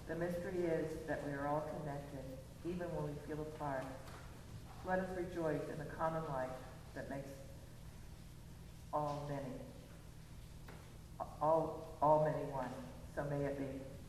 The mystery is that we are all connected, even when we feel apart. Let us rejoice in the common life that makes all many one. So may it be.